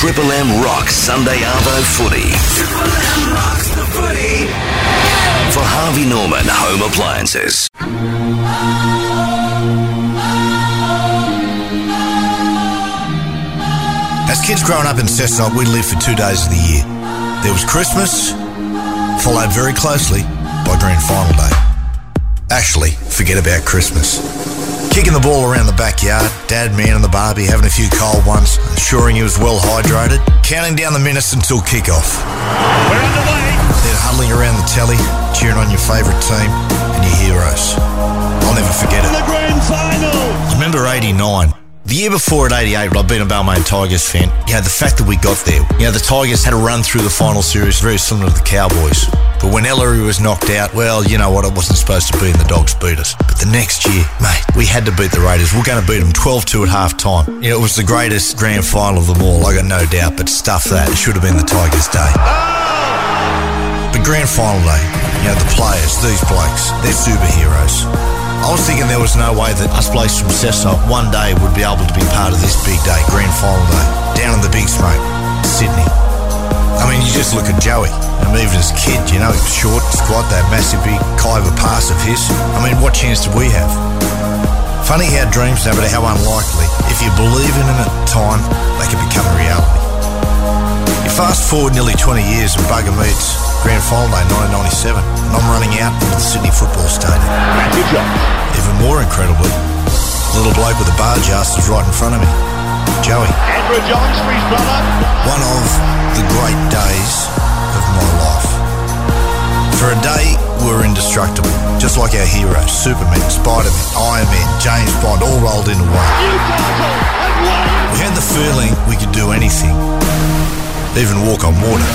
Triple M rocks Sunday Arvo footy. Triple M rocks the footy. For Harvey Norman Home Appliances. As kids growing up in Cessnock, we lived for 2 days of the year. There was Christmas, followed very closely by Grand Final Day. Actually, forget about Christmas. Kicking the ball around the backyard, Dad manning the barbie, having a few cold ones, ensuring he was well hydrated, counting down the minutes until kick-off. We're underway. Then huddling around the telly, cheering on your favourite team and your heroes. I'll never forget it. The grand final. I remember 89. The year before at 88, I'd been a Balmain Tigers fan. You know, the fact that we got there. You know, the Tigers had a run through the final series very similar to the Cowboys. But when Ellery was knocked out, well, you know what, it wasn't supposed to be and the Dogs beat us. But the next year, mate, we had to beat the Raiders. We're going to beat them 12-2 at half-time. You know, it was the greatest grand final of them all, I got no doubt, but stuff that. It should have been the Tigers' day. But grand final day, you know, the players, these blokes, they're superheroes. I was thinking there was no way that us blokes from Cessnock one day would be able to be part of this big day, grand final day, down in the big smoke, Sydney. I mean, you just look at Joey. I mean, even as a kid, you know, he was short, squat, that massive big Khyber pass of his. I mean, what chance did we have? Funny how dreams, no matter how unlikely, if you believe in them at the time, they can become a reality. You fast forward nearly 20 years and bugger meets Grand Final Day 1997, and I'm running out into the Sydney Football Stadium. Matthew Johns. Even more incredibly, the little bloke with the barge ass is right in front of me, Joey. Andrew Johns for his brother. One of the great days of my life. For a day, we were indestructible, just like our heroes, Superman, Spider-Man, Iron Man, James Bond, all rolled into one. Newcastle and Wayne. We had the feeling we could do anything, even walk on water.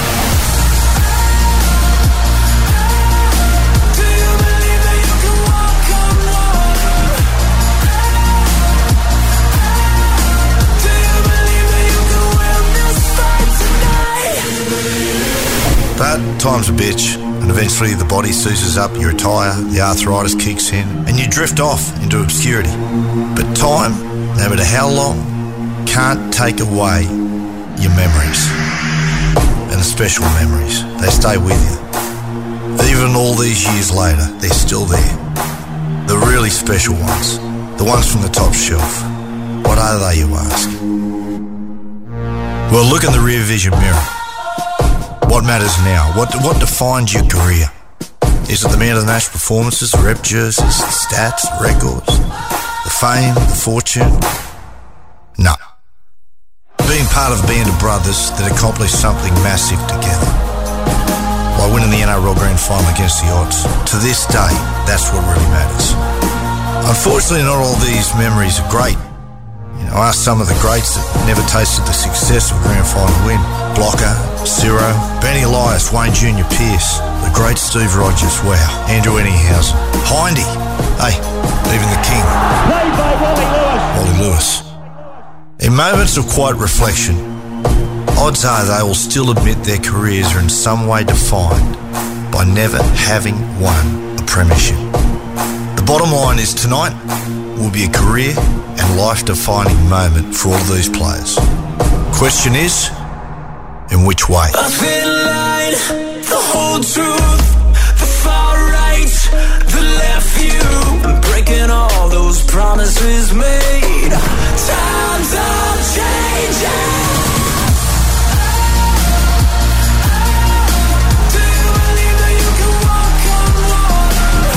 But time's a bitch, and eventually the body seizes up, you retire, the arthritis kicks in, and you drift off into obscurity. But time, no matter how long, can't take away your memories. And the special memories, they stay with you. Even all these years later, they're still there. The really special ones, the ones from the top shelf. What are they, you ask? Well, look in the rear vision mirror. What matters now? What defines your career? Is it the man of the match performances, the rep jerseys, the stats, the records, the fame, the fortune? No. Being part of a band of brothers that accomplished something massive together. By winning the NRL Grand Final against the odds. To this day, that's what really matters. Unfortunately, not all these memories are great. You know, ask some of the greats that never tasted the success of a Grand Final win. Blocker, Ciro, Benny Elias, Wayne Jr. Pearce, the great Steve Rogers, wow, Andrew Enninghausen, Hindy, hey, even the King, Played by Wally Lewis. In moments of quiet reflection, odds are they will still admit their careers are in some way defined by never having won a premiership. The bottom line is tonight will be a career and life-defining moment for all these players. Question is, in which way? A thin line, the whole truth, the far right, the left view, breaking all those promises made. Times are changing. Do you believe that you can walk on water?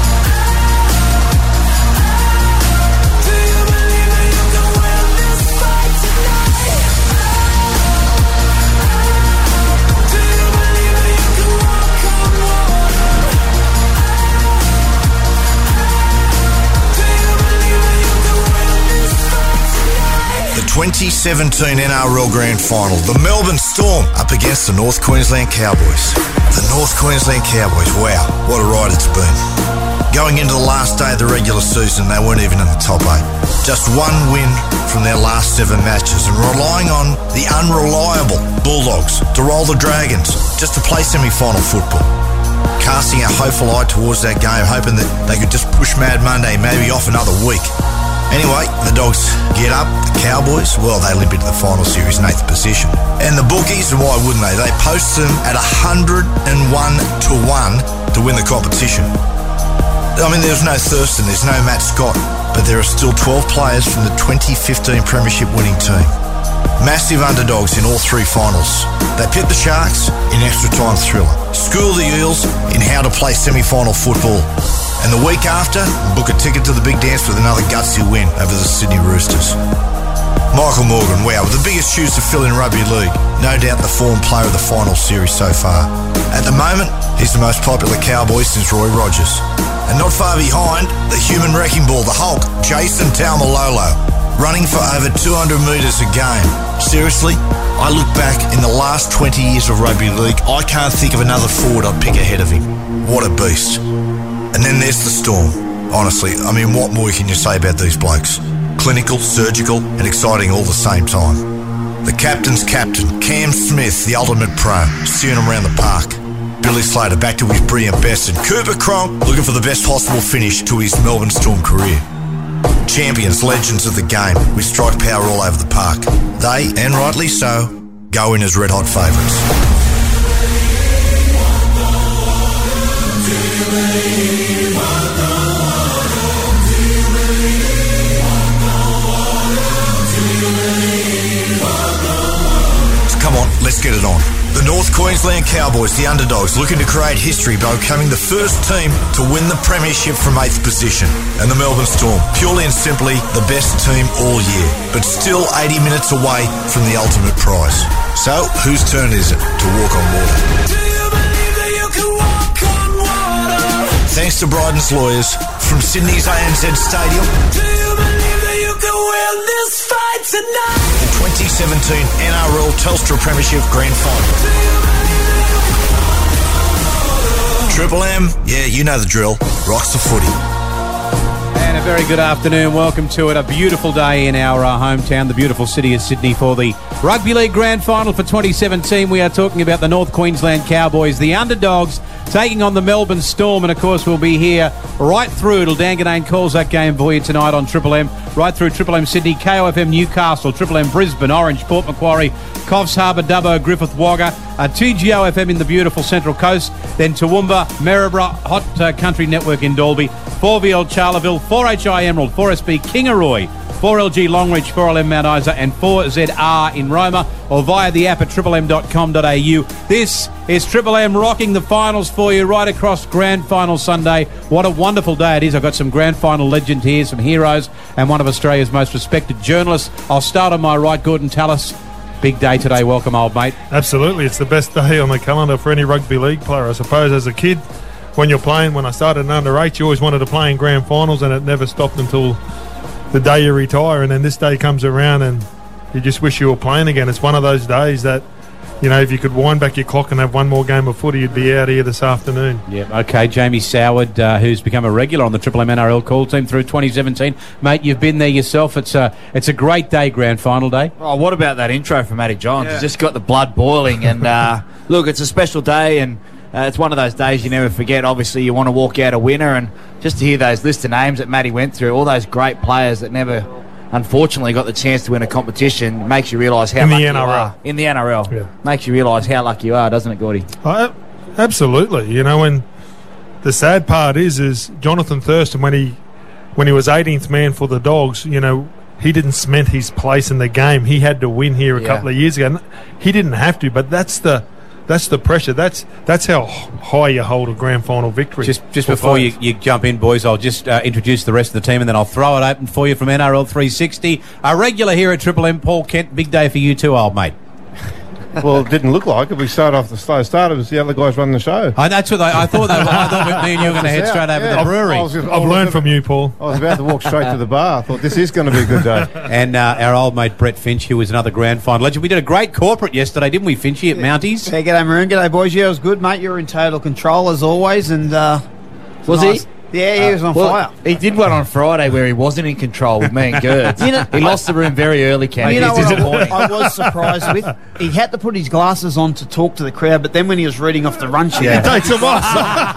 Do you believe that you can win this fight tonight? Do you believe that you can walk on water? Do you believe that you can win this fight tonight? The 2017 NRL Grand Final, the Melbourne Storm up against the North Queensland Cowboys. The North Queensland Cowboys, wow, what a ride it's been. Going into the last day of the regular season, they weren't even in the top 8. Just one win from their last 7 matches and relying on the unreliable Bulldogs to roll the Dragons just to play semi-final football. Casting a hopeful eye towards that game, hoping that they could just push Mad Monday maybe off another week. Anyway, the Dogs get up. The Cowboys, well, they limp into the final series in 8th position. And the bookies, and why wouldn't they? They post them at 101 to 1 to win the competition. I mean, there's no Thurston, there's no Matt Scott, but there are still 12 players from the 2015 Premiership winning team. Massive underdogs in all three finals. They pit the Sharks in extra time thriller. School the Eels in how to play semi-final football. And the week after, book a ticket to the big dance with another gutsy win over the Sydney Roosters. Michael Morgan, wow, with the biggest shoes to fill in rugby league. No doubt the form player of the final series so far. At the moment, he's the most popular Cowboy since Roy Rogers. And not far behind, the human wrecking ball, the Hulk, Jason Taumalolo, running for over 200 metres a game. Seriously, I look back in the last 20 years of rugby league, I can't think of another forward I'd pick ahead of him. What a beast. And then there's the Storm. Honestly, I mean, what more can you say about these blokes? Clinical, surgical, and exciting all the same time. The captain's captain, Cam Smith, the ultimate pro, steering him around the park. Billy Slater back to his brilliant best, and Cooper Cronk looking for the best possible finish to his Melbourne Storm career. Champions, legends of the game, with strike power all over the park. They, and rightly so, go in as red-hot favourites. Come on, let's get it on. The North Queensland Cowboys, the underdogs, looking to create history by becoming the first team to win the premiership from 8th position. And the Melbourne Storm, purely and simply the best team all year, but still 80 minutes away from the ultimate prize. So, whose turn is it to walk on water? Do you believe that you can walk on water? Thanks to Bryden's lawyers from Sydney's ANZ Stadium. Do you believe that you can win this fight tonight? The 2017 NRL Telstra Premiership Grand Final. Triple M, yeah, you know the drill. Rocks the footy. And a very good afternoon. Welcome to it. A beautiful day in our hometown, the beautiful city of Sydney, for the Rugby League Grand Final for 2017. We are talking about the North Queensland Cowboys, the underdogs, taking on the Melbourne Storm. And, of course, we'll be here right through till Danganane calls that game for you tonight on Triple M. Right through Triple M Sydney, KOFM Newcastle, Triple M Brisbane, Orange, Port Macquarie, Coffs Harbour, Dubbo, Griffith, Wagga, 2GO FM in the beautiful Central Coast, then Toowoomba, Maryborough, Hot Country Network in Dalby, 4VL Charleville, 4HI Emerald, 4SB Kingaroy, 4LG Longreach, 4LM Mount Isa, and 4ZR in Roma, or via the app at triplem.com.au. This is Triple M rocking the finals for you right across Grand Final Sunday. What a wonderful day it is. I've got some Grand Final legend here, some heroes, and one of Australia's most respected journalists. I'll start on my right, Gordon Tallis. Big day today. Welcome, old mate. Absolutely. It's the best day on the calendar for any rugby league player. I suppose as a kid, when I started in under 8, you always wanted to play in grand finals, and it never stopped until the day you retire. And then this day comes around and you just wish you were playing again. It's one of those days that, you know, if you could wind back your clock and have one more game of footy, you'd be out here this afternoon. Yeah, okay. Jamie Soward, who's become a regular on the Triple M NRL call team through 2017. Mate, you've been there yourself. It's a great day, grand final day. Oh, what about that intro from Matty Johns? It's just got the blood boiling. And look, it's a special day, and it's one of those days you never forget. Obviously, you want to walk out a winner, and just to hear those list of names that Matty went through, all those great players that never, unfortunately, got the chance to win a competition, makes you realise how lucky you are. In the NRL. Yeah. Makes you realise how lucky you are, doesn't it, Gordy? Absolutely. You know, and the sad part is Jonathan Thurston, when he was 18th man for the Dogs, you know, he didn't cement his place in the game. He had to win here a couple of years ago. He didn't have to, but that's the pressure. That's how high you hold a grand final victory. Just before you jump in, boys, I'll just introduce the rest of the team, and then I'll throw it open for you from NRL 360. A regular here at Triple M, Paul Kent. Big day for you too, old mate. Well, it didn't look like it. We started off the slow start. It was the other guys running the show. That's what I thought. I thought me and you were going to head straight over to the brewery. I've learned from you, Paul. I was about to walk straight to the bar. I thought this is going to be a good day. And our old mate Brett Finch, who was another grand final legend. We did a great corporate yesterday, didn't we, Finchy, at Mounties? Yeah, g'day, Maroon. G'day, boys. Yeah, it was good, mate. You were in total control as always, and Was nice. he? Yeah, he was on fire. He did one on Friday where he wasn't in control with me and Gertz. He lost the room very early, Cam. You know He's what disappointing. I was surprised with? He had to put his glasses on to talk to the crowd, but then when he was reading off the run sheet, He takes them off.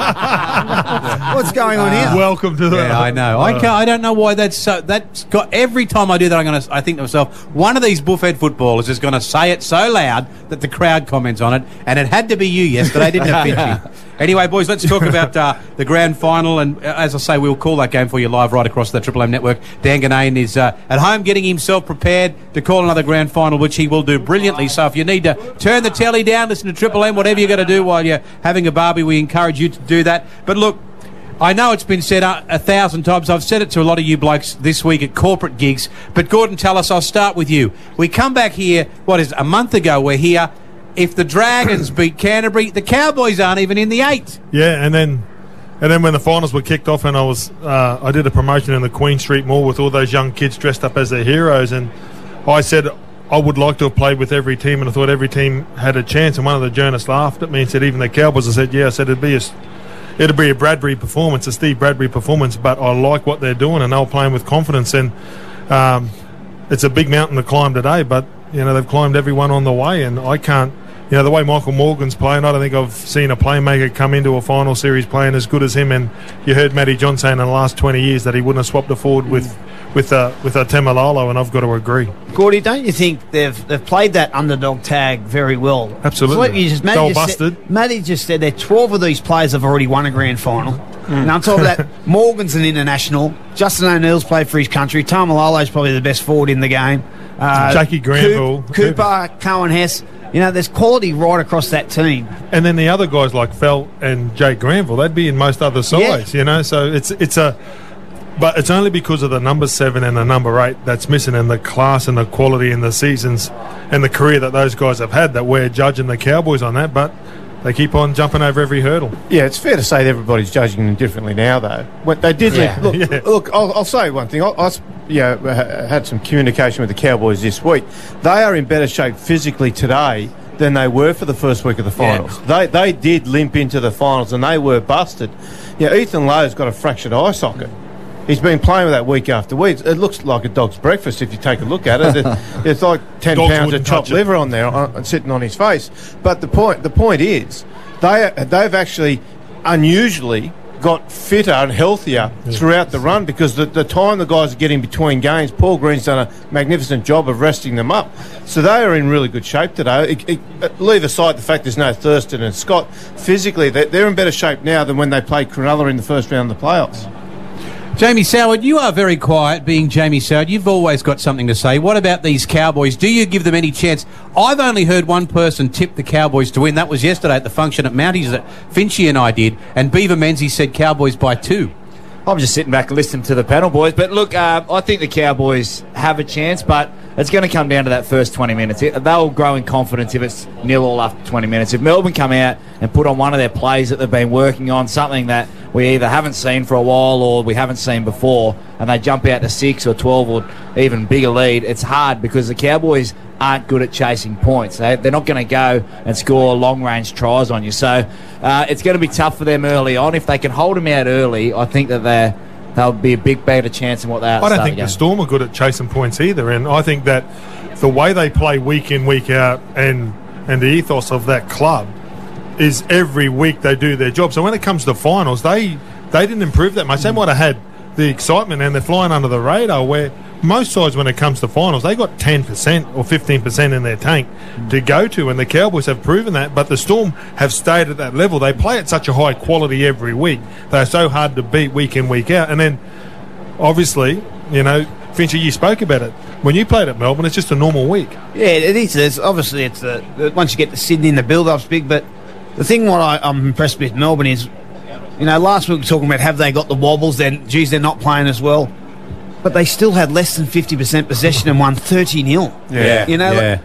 what's going on here? Welcome to the. Yeah, I know. I don't know why that's so. That's got every time I do that. I think to myself, one of these buffhead footballers is going to say it so loud that the crowd comments on it, and it had to be you yesterday, didn't it, Finchy? Anyway, boys, let's talk about the grand final, and as I say, we'll call that game for you live right across the Triple M network. Dan Ganane is at home getting himself prepared to call another grand final, which he will do brilliantly. So if you need to turn the telly down, listen to Triple M, whatever you're going to do while you're having a barbie, we encourage you to do that. But look, I know it's been said 1,000 times. I've said it to a lot of you blokes this week at corporate gigs. But Gordon, tell us, I'll start with you. We come back here, a month ago we're here. If the Dragons beat Canterbury, the Cowboys aren't even in the 8. Yeah, and then when the finals were kicked off, and I did a promotion in the Queen Street Mall with all those young kids dressed up as their heroes, and I said I would like to have played with every team, and I thought every team had a chance. And one of the journalists laughed at me and said, even the Cowboys. I said, yeah. I said it'd be a Bradbury performance, a Steve Bradbury performance, but I like what they're doing, and they're playing with confidence. And it's a big mountain to climb today, but they've climbed everyone on the way, and I can't. The way Michael Morgan's playing, I don't think I've seen a playmaker come into a final series playing as good as him. And you heard Matty John saying in the last 20 years that he wouldn't have swapped a forward with a Temalolo, and I've got to agree. Gordy, don't you think they've played that underdog tag very well? Absolutely. Matty just said that 12 of these players have already won a grand final. And on top of that, Morgan's an international. Justin O'Neill's played for his country. Tamalolo's probably the best forward in the game. Jackie Granville. Cooper, Cohen Hess. There's quality right across that team. And then the other guys like Felt and Jake Granville, they'd be in most other sides, So but it's only because of the number 7 and the number 8 that's missing, and the class and the quality and the seasons and the career that those guys have had, that we're judging the Cowboys on that. But they keep on jumping over every hurdle. Yeah, it's fair to say that everybody's judging them differently now, though. When they did look, I'll say one thing. I had some communication with the Cowboys this week. They are in better shape physically today than they were for the first week of the finals. Yeah. They did limp into the finals, and they were busted. Ethan Lowe's got a fractured eye socket. He's been playing with that week after week. It looks like a dog's breakfast if you take a look at it. It's like 10 pounds of chopped liver on there sitting on his face. But the point is, they've actually unusually got fitter and healthier throughout the run, because the time the guys are getting between games, Paul Green's done a magnificent job of resting them up. So they are in really good shape today. Leave aside the fact there's no Thurston and Scott. Physically, they're in better shape now than when they played Cronulla in the first round of the playoffs. Jamie Soward, you are very quiet, being Jamie Soward. You've always got something to say. What about these Cowboys? Do you give them any chance? I've only heard one person tip the Cowboys to win. That was yesterday at the function at Mounties that Finchy and I did. And Beaver Menzies said Cowboys by 2. I'm just sitting back and listening to the panel, boys. But look, I think the Cowboys have a chance, but it's going to come down to that first 20 minutes. They'll grow in confidence if it's 0-0 after 20 minutes. If Melbourne come out and put on one of their plays that they've been working on, something that we either haven't seen for a while or we haven't seen before, and they jump out to 6 or 12 or even bigger lead, it's hard because the Cowboys aren't good at chasing points. They're not going to go and score long-range tries on you. So it's going to be tough for them early on. If they can hold them out early, I think that they'll be a big better chance than what they are. I don't think the Storm are good at chasing points either, and I think that the way they play week in, week out, and the ethos of that club is every week they do their job. So when it comes to finals, they didn't improve that much. They might have had the excitement, and they're flying under the radar, where most sides, when it comes to finals, they got 10% or 15% in their tank to go to, and the Cowboys have proven that. But the Storm have stayed at that level. They play at such a high quality every week. They're so hard to beat week in, week out. And then, obviously, Finchy, you spoke about it. When you played at Melbourne, it's just a normal week. Yeah, it is. Obviously, it's once you get to Sydney, the build-up's big. But the thing I'm impressed with Melbourne is, last week we were talking about have they got the wobbles? Then, they're not playing as well. But they still had less than 50% possession and won 30-0. Yeah.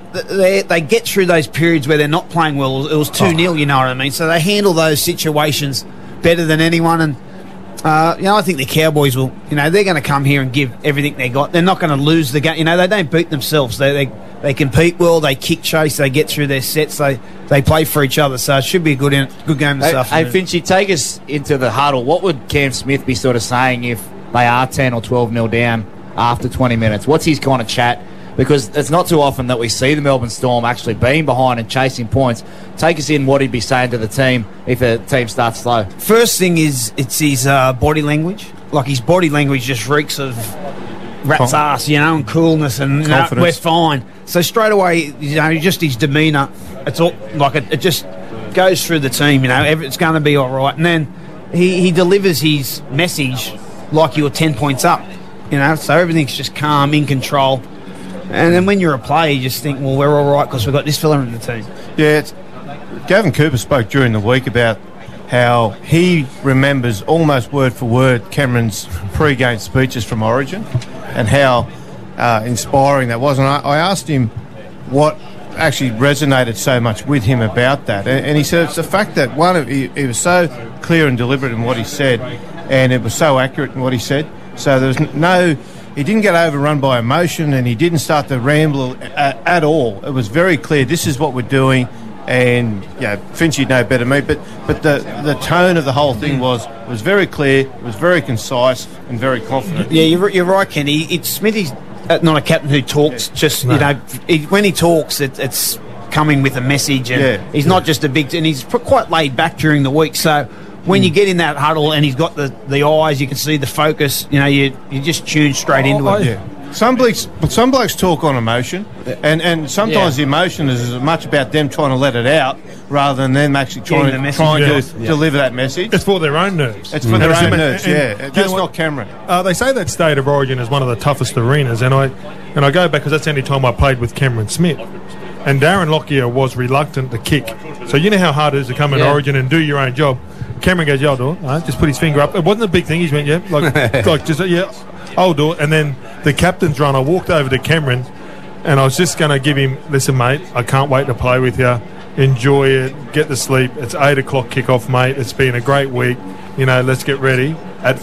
They get through those periods where they're not playing well. It was 2-0, you know what I mean? So they handle those situations better than anyone. And I think the Cowboys will, they're going to come here and give everything they got. They're not going to lose the game. They don't beat themselves. They compete well. They kick chase. They get through their sets. They play for each other. So it should be a good game this afternoon. Hey, Finchy, take us into the huddle. What would Cam Smith be sort of saying if they are 10 or 12-0 down after 20 minutes? What's his kind of chat? Because it's not too often that we see the Melbourne Storm actually being behind and chasing points. Take us in what he'd be saying to the team if the team starts slow. First thing is it's his body language. Like, his body language just reeks of rat's ass, and coolness, and we're fine. So straight away, just his demeanour, it's all like it just goes through the team. It's going to be all right. And then he delivers his message like you're 10 points up. So everything's just calm, in control. And then when you're a player, you just think, well, we're all right because we've got this fella in the team. Yeah, Gavin Cooper spoke during the week about how he remembers almost word for word Cameron's pre-game speeches from Origin and how inspiring that was. And I asked him what actually resonated so much with him about that. And he said it's the fact that, he was so clear and deliberate in what he said, and it was so accurate in what he said. So there was he didn't get overrun by emotion, and he didn't start to ramble at all. It was very clear, this is what we're doing, and Finch, you'd know better than me, but the tone of the whole thing was very clear, it was very concise and very confident. Yeah, you're right, Kenny. Smithy's not a captain who talks when he talks, it's coming with a message, and he's not just a big... And he's quite laid back during the week, so... When you get in that huddle and he's got the eyes, you can see the focus. You just tune straight into it. Yeah. Some blokes talk on emotion, and sometimes the emotion is as much about them trying to let it out rather than them actually trying to deliver that message. It's for their own nerves. It's for their own nerves. That's not Cameron. They say that State of Origin is one of the toughest arenas, and I go back because that's the only time I played with Cameron Smith. And Darren Lockyer was reluctant to kick. So you know how hard it is to come in Origin and do your own job. Cameron goes, I'll do it. Just put his finger up. It wasn't a big thing. He went, I'll do it. And then the captain's run, I walked over to Cameron and I was just going to give him, listen, mate, I can't wait to play with you. Enjoy it. Get to sleep. It's 8 o'clock kickoff, mate. It's been a great week. Let's get ready. At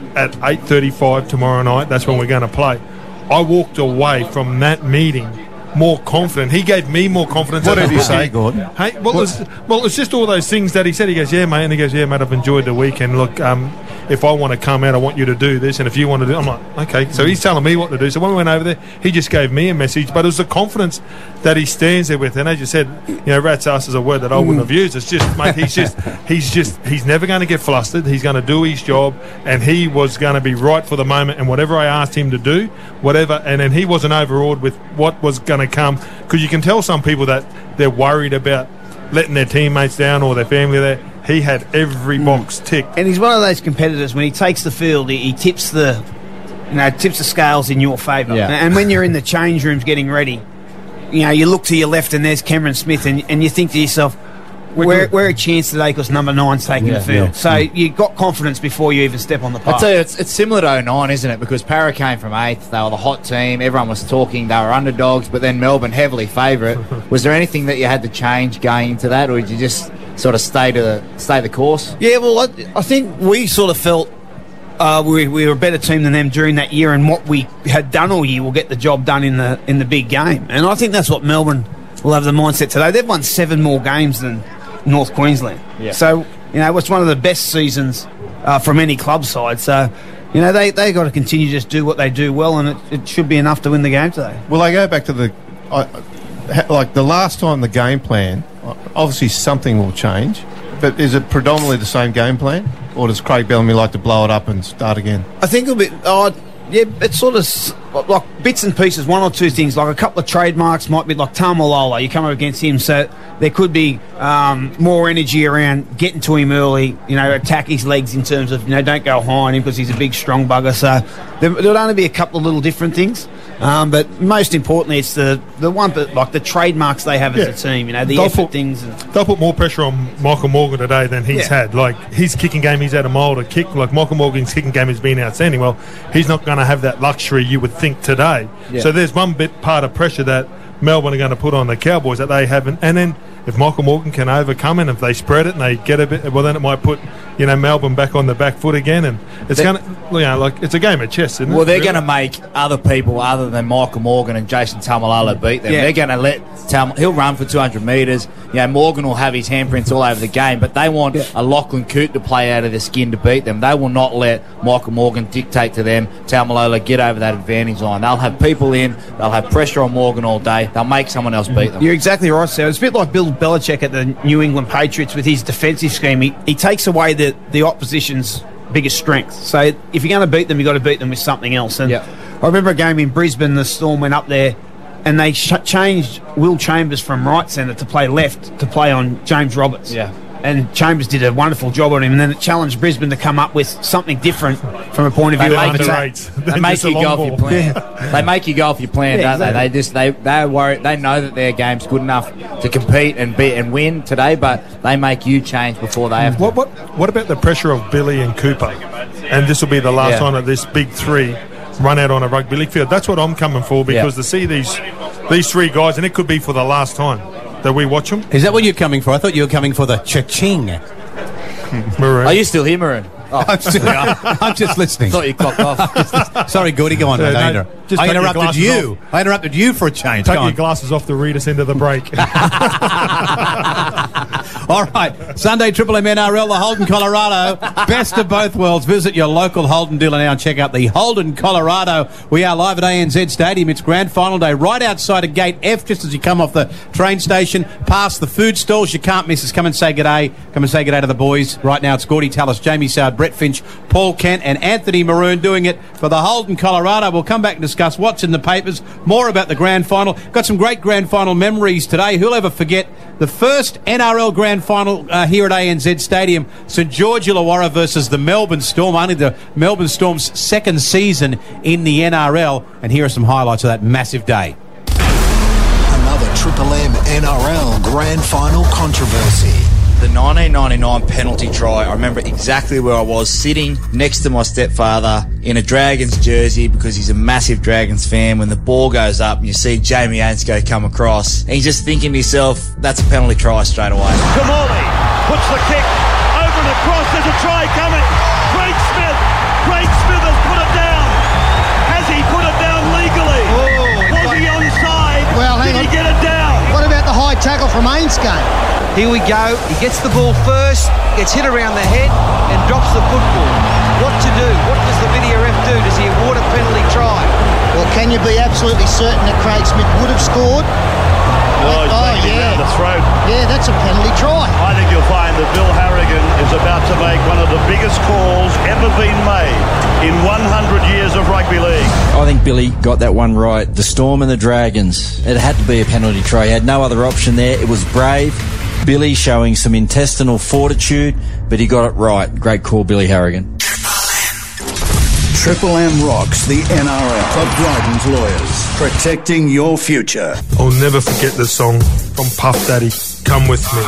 8:35 tomorrow night, that's when we're going to play. I walked away from that meeting more confident. He gave me more confidence. What did he say, Gordon? Hey, it's just all those things that he said. He goes, yeah, mate. And he goes, yeah, mate, I've enjoyed the weekend. Look, if I want to come out, I want you to do this. And if you want to do, I'm like, okay. So he's telling me what to do. So when we went over there, he just gave me a message. But it was the confidence that he stands there with. And as you said, rat's ass is a word that I wouldn't have used. It's just, mate, he's never going to get flustered. He's going to do his job. And he was going to be right for the moment. And whatever I asked him to do, whatever. And then he wasn't overawed with what was going to come, because you can tell some people that they're worried about letting their teammates down or their family there. He had every box ticked, and he's one of those competitors. When he takes the field, he tips the scales in your favour. And when you're in the change rooms getting ready, you look to your left and there's Cameron Smith, and you think to yourself, we're a chance today because number 9's taking the field. So you've got confidence before you even step on the park. I tell you, it's similar to 09, isn't it? Because Para came from 8th. They were the hot team. Everyone was talking. They were underdogs, but then Melbourne heavily favourite. Was there anything that you had to change going into that, or did you just sort of stay the course? Yeah, well, I think we sort of felt we were a better team than them during that year, and what we had done all year will get the job done in the big game. And I think that's what Melbourne will have the mindset today. They've won 7 more games than North Queensland. So, it's one of the best seasons from any club side. So, they got to continue to just do what they do well, and it should be enough to win the game today. Well, I go back to the last time the game plan, obviously something will change, but is it predominantly the same game plan, or does Craig Bellamy like to blow it up and start again? I think it'll be... it's sort of like bits and pieces, one or two things, like a couple of trademarks might be like Tamalolo. You come up against him, so there could be more energy around getting to him early, attack his legs in terms of, don't go high on him because he's a big, strong bugger. So there'll only be a couple of little different things. But most importantly, it's the one, like the trademarks they have as a team, the effort things. They'll put more pressure on Michael Morgan today than he's had. Like, his kicking game, he's had a mile to kick. Like, Michael Morgan's kicking game has been outstanding. Well, he's not going to have that luxury, you would think, today. So there's one part of pressure that Melbourne are going to put on the Cowboys that they haven't. And then if Michael Morgan can overcome it, if they spread it and they get a bit, well, then it might put Melbourne back on the back foot again, and it's going to, it's a game of chess, isn't it? Well, they're going to make other people other than Michael Morgan and Jason Taumalolo beat them. Yeah. They're going to let he'll run for 200 metres. Morgan will have his handprints all over the game, but they want a Lachlan Coote to play out of their skin to beat them. They will not let Michael Morgan dictate to them. Taumalolo get over that advantage line. They'll have people in. They'll have pressure on Morgan all day. They'll make someone else beat them. You're exactly right, Sal. It's a bit like Bill Belichick at the New England Patriots with his defensive scheme. He takes away the opposition's biggest strength. So if you're going to beat them, you've got to beat them with something else. And I remember a game in Brisbane, the Storm went up there and they changed Will Chambers from right centre to play left to play on James Roberts. Yeah. And Chambers did a wonderful job on him, and then it challenged Brisbane to come up with something different from a point of view of attack. They make you go off your plan. They make you go off your plan, don't they? They're worried. They know that their game's good enough to compete and beat and win today, but they make you change before they have to. What about the pressure of Billy and Cooper? And this will be the last time that this big three run out on a rugby league field. That's what I'm coming for, because to see these three guys, and it could be for the last time that we watch them. Is that what you're coming for? I thought you were coming for the cha-ching. Maroon. Are you still here, Maroon? Oh. I'm just listening. Thought you clocked off. Sorry, Goody, go on. I interrupted you. I interrupted you for a change. Take your glasses off to read us into the break. All right, Sunday Triple M NRL, the Holden Colorado. Best of both worlds. Visit your local Holden dealer now and check out the Holden Colorado. We are live at ANZ Stadium. It's grand final day right outside of Gate F, just as you come off the train station, past the food stalls. You can't miss us. Come and say g'day. Come and say g'day to the boys. Right now it's Gordy Tallis, Jamie Sard, Brett Finch, Paul Kent and Anthony Maroon doing it for the Holden Colorado. We'll come back and discuss what's in the papers, more about the grand final. Got some great grand final memories today. Who'll ever forget the first NRL grand final here at ANZ Stadium, St George Illawarra versus the Melbourne Storm, only the Melbourne Storm's second season in the NRL, and here are some highlights of that massive day. Another Triple M NRL grand final controversy. The 1999 penalty try, I remember exactly where I was, sitting next to my stepfather in a Dragons jersey because he's a massive Dragons fan. When the ball goes up and you see Jamie Ainscough come across, and he's just thinking to himself, that's a penalty try straight away. Kamali puts the kick over and across. There's a try coming. Craig Smith has put it down. Has he put it down legally? Was he onside? Well, Did he get it down? What about the high tackle from Ainscough? Here we go. He gets the ball first, gets hit around the head, and drops the football. What to do? What does the video ref do? Does he award a penalty try? Well, can you be absolutely certain that Craig Smith would have scored? He's taking him around the throat. Yeah, that's a penalty try. I think you'll find that Bill Harrigan is about to make one of the biggest calls ever been made in 100 years of rugby league. I think Billy got that one right. The Storm and the Dragons. It had to be a penalty try. He had no other option there. It was brave. Billy showing some intestinal fortitude, but he got it right. Great call, Billy Harrigan. Triple M rocks the NRL for Bryden's Lawyers, protecting your future. I'll never forget the song from Puff Daddy, Come With Me.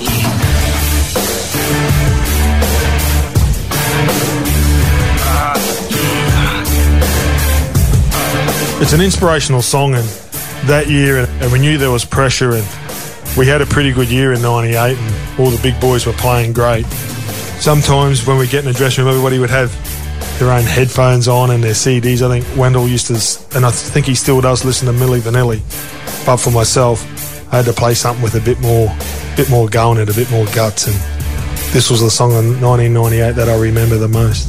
It's an inspirational song, and that year, and we knew there was pressure, and we had a pretty good year in 98 and all the big boys were playing great. Sometimes when we get in the dressing room, everybody would have their own headphones on and their CDs. I think Wendell used to, and I think he still does, listen to Milli Vanilli. But for myself, I had to play something with a bit more go in it, a bit more guts. And this was the song in 1998 that I remember the most.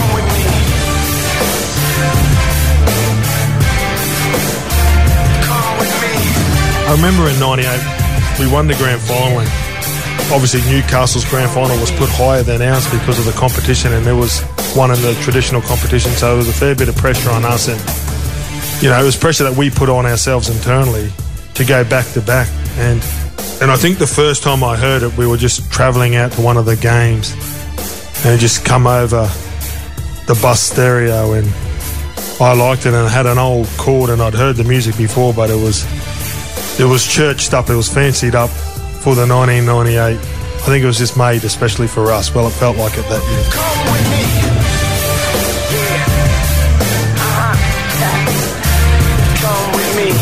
I remember in 98, we won the grand final, and obviously Newcastle's grand final was put higher than ours because of the competition, and there was one in the traditional competition, so there was a fair bit of pressure on us, and it was pressure that we put on ourselves internally to go back to back. And I think the first time I heard it, we were just travelling out to one of the games, and it just come over the bus stereo, and I liked it, and it had an old chord, and I'd heard the music before, but it was churched up, it was fancied up for the 1998. I think it was just made especially for us. Well, it felt like it that year. Come with me. Come with me.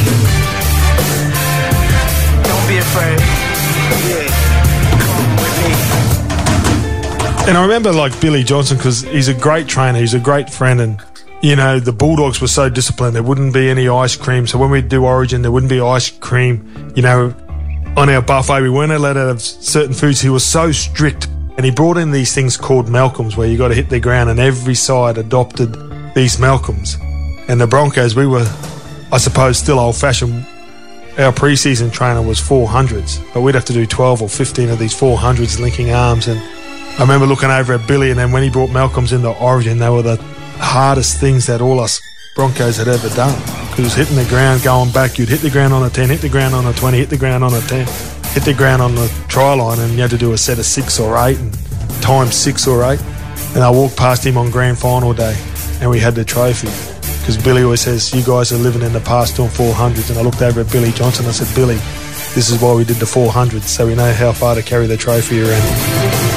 Don't be afraid. Yeah. Come with me. And I remember like Billy Johnson, because he's a great trainer, he's a great friend, and you know, the Bulldogs were so disciplined. There wouldn't be any ice cream. So when we do Origin, there wouldn't be ice cream, you know, on our buffet. We weren't allowed to have certain foods. He was so strict. And he brought in these things called Malcolms, where you got to hit the ground, and every side adopted these Malcolms. And the Broncos, we were, I suppose, still old-fashioned. Our pre-season trainer was 400s, but we'd have to do 12 or 15 of these 400s linking arms. And I remember looking over at Billy, and then when he brought Malcolms into Origin, they were the hardest things that all us Broncos had ever done. Because it was hitting the ground, going back. You'd hit the ground on a 10, hit the ground on a 20, hit the ground on a 10, hit the ground on the try line, and you had to do a set of 6 or 8 and times 6 or 8. And I walked past him on grand final day, and we had the trophy. Because Billy always says, you guys are living in the past doing 400s. And I looked over at Billy Johnson, I said, Billy, this is why we did the 400s, so we know how far to carry the trophy around.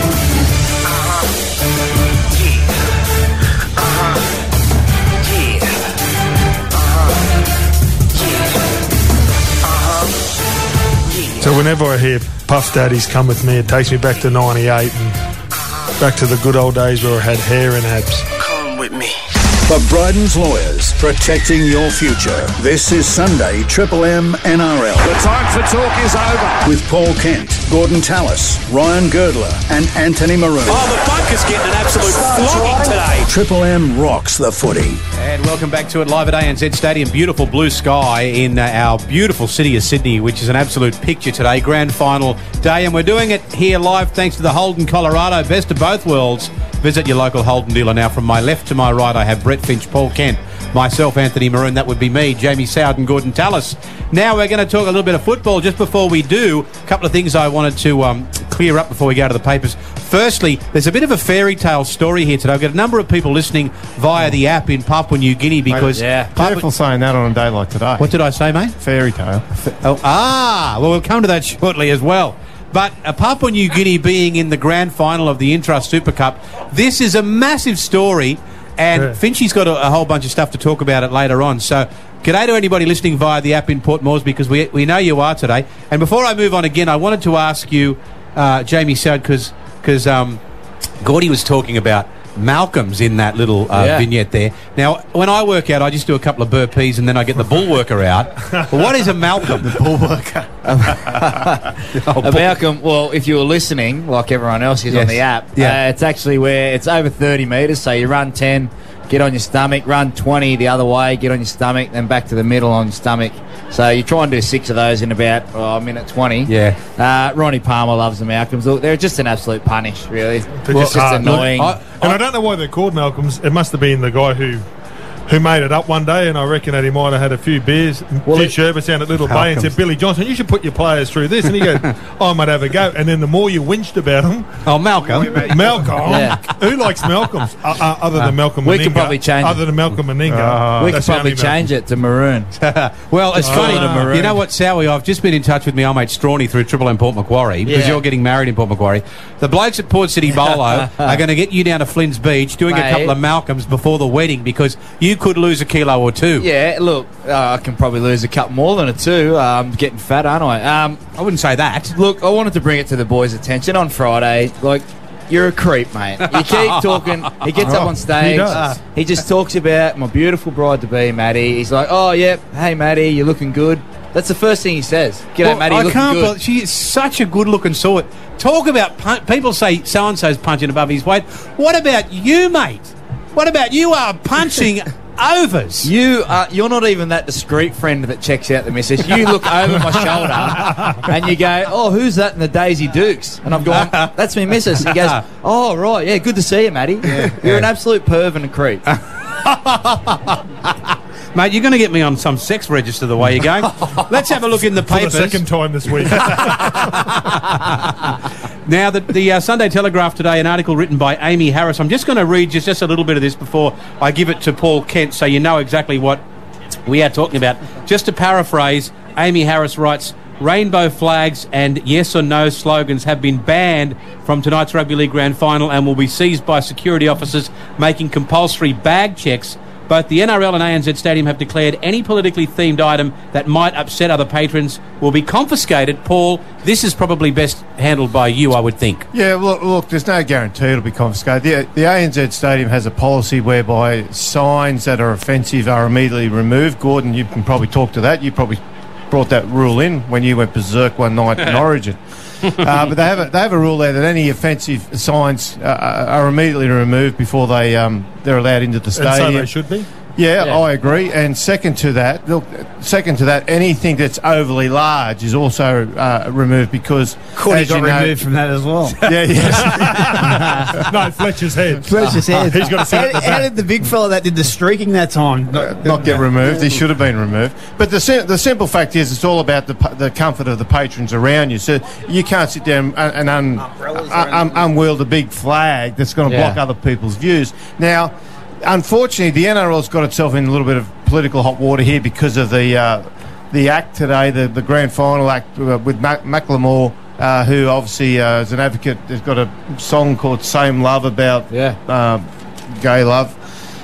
So whenever I hear Puff Daddy's Come With Me, it takes me back to 98 and back to the good old days where I had hair and abs. Come with me. For Bryden's Lawyers, protecting your future. This is Sunday Triple M NRL. The time for talk is over. With Paul Kent, Gordon Tallis, Ryan Girdler and Anthony Maroon. Oh, the bunker's getting an absolute flogging today. Triple M rocks the footy. And welcome back to it live at ANZ Stadium. Beautiful blue sky in our beautiful city of Sydney, which is an absolute picture today. Grand final day, and we're doing it here live thanks to the Holden Colorado. Best of both worlds. Visit your local Holden dealer now. From my left to my right, I have Brett Finch, Paul Kent, myself, Anthony Maroon. That would be me, Jamie Sowden, Gordon Tallis. Now we're going to talk a little bit of football. Just before we do, a couple of things I wanted to clear up before we go to the papers. Firstly, there's a bit of a fairy tale story here today. I've got a number of people listening via the app in Papua New Guinea because... Careful saying that on a day like today. What did I say, mate? Fairy tale. Well, we'll come to that shortly as well. But Papua New Guinea being in the grand final of the Intrust Super Cup, this is a massive story, and Finchy's got a whole bunch of stuff to talk about it later on. So, g'day to anybody listening via the app in Port Moresby, because we know you are today. And before I move on again, I wanted to ask you, Jamie Sowd, because Gordy was talking about Malcolm's in that little vignette there. Now, when I work out, I just do a couple of burpees and then I get the bull worker out. Well, what is a Malcolm? The bull worker. A Malcolm, well, if you were listening, like everyone else is on the app, it's actually where it's over 30 metres, so you run 10, get on your stomach, run 20 the other way, get on your stomach, then back to the middle on your stomach. So you try and do 6 of those in about a minute 20. Yeah. Ronnie Palmer loves the Malcolms. Look, they're just an absolute punish, really. They're just annoying. And I don't know why they're called Malcolms. It must have been the guy who made it up one day, and I reckon that he might have had a few beers, a few sherbets down at Little Bay and said, Billy Johnson, you should put your players through this. And he goes, I might have a go. And then the more you whinged about him... Oh, Malcolm. Who likes Malcolms other than Malcolm Meninga? We can probably change it. Other than Malcolm Meninga. We can probably change it to Maroon. Well, it's funny. You know what, Sowie? I've just been in touch with my old mate Strawny through Triple M Port Macquarie, because you're getting married in Port Macquarie. The blokes at Port City Bolo are going to get you down to Flynn's Beach doing a couple of Malcolms before the wedding, because you could lose a kilo or 2. Yeah, look, I can probably lose a couple more than a 2. I'm getting fat, aren't I? I wouldn't say that. Look, I wanted to bring it to the boys' attention on Friday. Like, you're a creep, mate. You keep talking. He gets up on stage. He just talks about my beautiful bride-to-be, Maddie. He's like, oh, yep, hey, Maddie, you're looking good. That's the first thing he says. G'day, Maddie, you're looking good. She is such a good-looking sort. Talk about... people say so-and-so's punching above his weight. What about you, mate? What about you are punching... overs. You're not even that discreet friend that checks out the missus. You look over my shoulder and you go, oh, who's that in the Daisy Dukes? And I've gone, that's me missus. And he goes, oh, right, yeah, good to see you, Matty. You're an absolute perv and a creep. Mate, you're going to get me on some sex register the way you're going. Let's have a look in the papers. For the second time this week. Now, the Sunday Telegraph today, an article written by Amy Harris. I'm just going to read just a little bit of this before I give it to Paul Kent so you know exactly what we are talking about. Just to paraphrase, Amy Harris writes, rainbow flags and yes or no slogans have been banned from tonight's Rugby League Grand Final and will be seized by security officers making compulsory bag checks Both the NRL and ANZ Stadium have declared any politically themed item that might upset other patrons will be confiscated. Paul, this is probably best handled by you, I would think. Yeah, look, there's no guarantee it'll be confiscated. The ANZ Stadium has a policy whereby signs that are offensive are immediately removed. Gordon, you can probably talk to that. You probably brought that rule in when you went berserk one night in Origin. But they have a rule there that any offensive signs are immediately removed before they're allowed into the stadium. And so they should be. Yeah, I agree. And second to that, anything that's overly large is also removed because Cordy got removed from that as well. No, Fletcher's head. Fletcher's head. He's got to sit. How did the big fella that did the streaking that time not get removed? He should have been removed. But the simple fact is, it's all about the comfort of the patrons around you. So you can't sit there and unwield a big flag that's going to block other people's views. Now, unfortunately, the NRL's got itself in a little bit of political hot water here because of the act today, the grand final act with Macklemore, who obviously is an advocate. Has got a song called "Same Love" about gay love,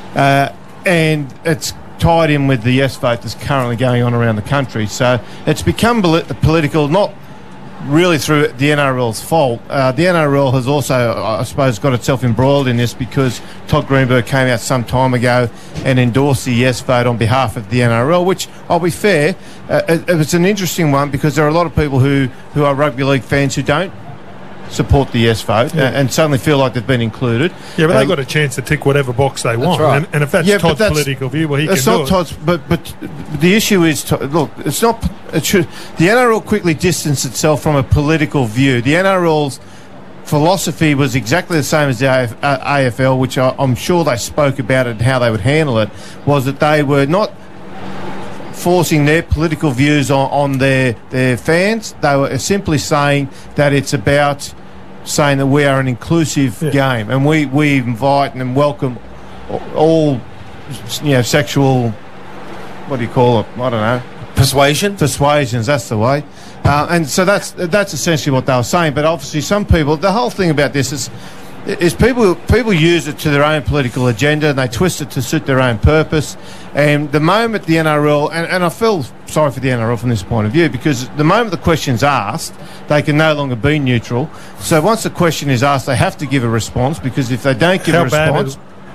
and it's tied in with the yes vote that's currently going on around the country. So it's become political, not really through the NRL's fault. The NRL has also, I suppose, got itself embroiled in this because Todd Greenberg came out some time ago and endorsed the yes vote on behalf of the NRL, which, I'll be fair, it was an interesting one because there are a lot of people who are rugby league fans who don't support the yes vote and suddenly feel like they've been included. Yeah, but they've got a chance to tick whatever box they want. Right. And if that's Todd's political view, well, he can do it. It's not Todd's, but the issue is, look, it's not. The NRL quickly distanced itself from a political view. The NRL's philosophy was exactly the same as the AFL, which I'm sure they spoke about it and how they would handle it, was that they were not forcing their political views on their fans. They were simply saying that it's about saying that we are an inclusive game and we invite and welcome all sexual, what do you call it? I don't know. Persuasions, that's the way. And so that's essentially what they were saying. But obviously some people, the whole thing about this is people use it to their own political agenda and they twist it to suit their own purpose. And the moment the NRL, and I feel sorry for the NRL from this point of view, because the moment the question's asked, they can no longer be neutral. So once the question is asked, they have to give a response, because if they don't give a response...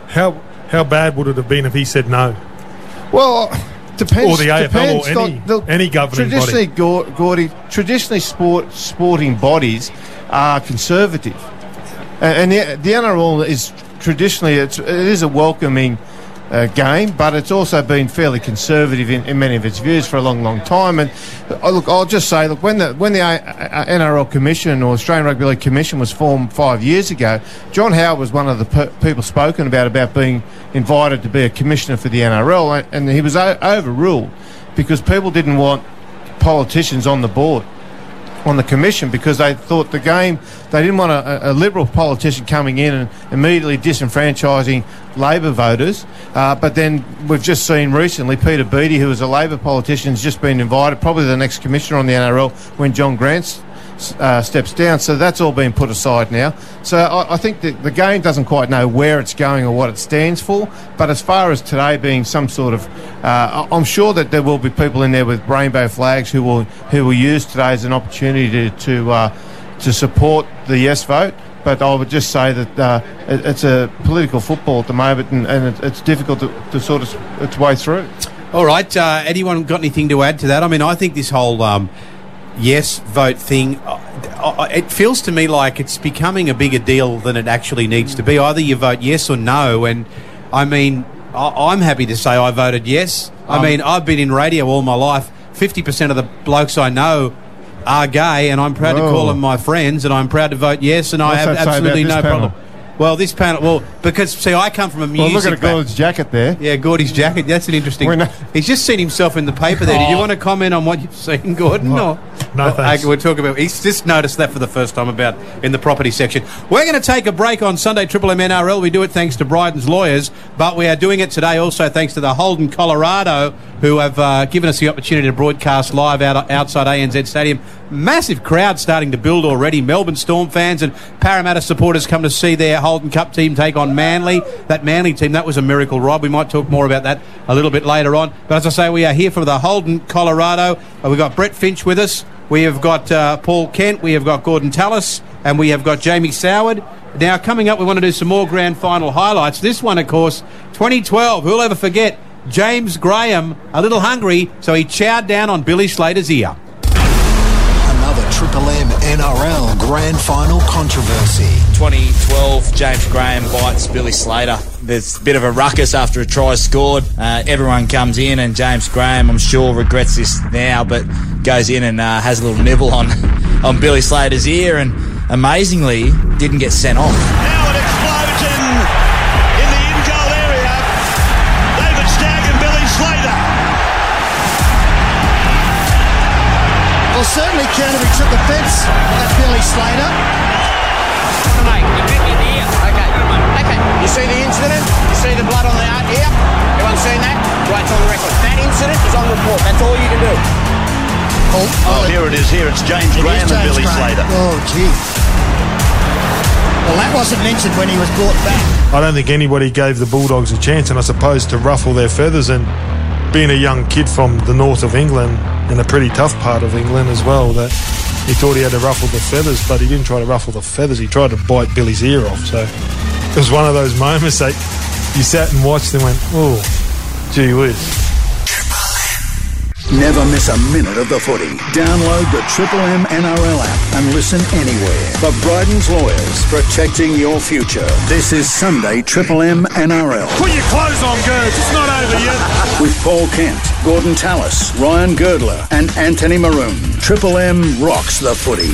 How bad would it have been if he said no? Well, depends. Or the AFL or any governing traditionally, body. Gordy, traditionally sporting bodies are conservative. And the NRL is traditionally, it is a welcoming game, but it's also been fairly conservative in many of its views for a long, long time. And look, I'll just say, look, when the NRL Commission or Australian Rugby League Commission was formed 5 years ago, John Howard was one of the people spoken about being invited to be a commissioner for the NRL, and he was overruled because people didn't want politicians on the board, on the commission, because they thought the game, they didn't want a Liberal politician coming in and immediately disenfranchising Labor voters. But then we've just seen recently Peter Beattie, who was a Labor politician, has just been invited, probably the next commissioner on the NRL when John Grant steps down. So that's all been put aside now. So I think that the game doesn't quite know where it's going or what it stands for. But as far as today being some sort of, I'm sure that there will be people in there with rainbow flags who will use today as an opportunity to support the yes vote. But I would just say that it's a political football at the moment, and it's difficult to sort of its way through. All right, anyone got anything to add to that? I mean, I think this whole yes vote thing, it feels to me like it's becoming a bigger deal than it actually needs to be. Either you vote yes or no, and I mean, I'm happy to say I voted yes. I mean, I've been in radio all my life. 50% of the blokes I know are gay, and I'm proud to call them my friends, and I'm proud to vote yes, and I have absolutely no problem. Well, this panel, because, see, I come from a music... Well, look at Gordie's jacket there. Yeah, Gordie's jacket. That's an interesting... He's just seen himself in the paper there. Did you want to comment on what you've seen, Gordon? No, thanks. We'll talk about... He's just noticed that for the first time about in the property section. We're going to take a break on Sunday Triple M NRL. We do it thanks to Bryden's Lawyers, but we are doing it today also thanks to the Holden Colorado, who have given us the opportunity to broadcast live outside ANZ Stadium. Massive crowd starting to build already. Melbourne Storm fans and Parramatta supporters come to see their Holden Cup team take on Manly. That Manly team, that was a miracle, Rob. We might talk more about that a little bit later on. But as I say, we are here for the Holden, Colorado. We've got Brett Finch with us. We have got Paul Kent. We have got Gordon Tallis. And we have got Jamie Soward. Now, coming up, we want to do some more grand final highlights. This one, of course, 2012. Who'll ever forget? James Graham, a little hungry, so he chowed down on Billy Slater's ear. Another Triple M NRL Grand Final controversy. 2012, James Graham bites Billy Slater. There's a bit of a ruckus after a try scored. Everyone comes in, and James Graham, I'm sure, regrets this now, but goes in and has a little nibble on Billy Slater's ear, and amazingly didn't get sent off. Now an explosion in the in-goal area. David Stagg and Billy Slater. Well, certainly Canterbury took offence at Billy Slater. Mate, you bit me in the ear. Okay. You see the incident? You see the blood on the ear? Everyone seen that? Right, it's on the record. That incident is on report. That's all you can do. Oh, here it is. Here it's James Graham and Billy Slater. Oh, gee. Well, that wasn't mentioned when he was brought back. I don't think anybody gave the Bulldogs a chance, and I suppose to ruffle their feathers, and being a young kid from the north of England, in a pretty tough part of England as well, that he thought he had to ruffle the feathers, but he didn't try to ruffle the feathers, he tried to bite Billy's ear off. So it was one of those moments that you sat and watched and went, oh, gee whiz. Never miss a minute of the footy. Download the Triple M NRL app and listen anywhere. For Bryden's Lawyers, protecting your future. This is Sunday Triple M NRL. Put your clothes on, Gerds. It's not over yet. With Paul Kent, Gordon Tallis, Ryan Girdler and Anthony Maroon. Triple M rocks the footy.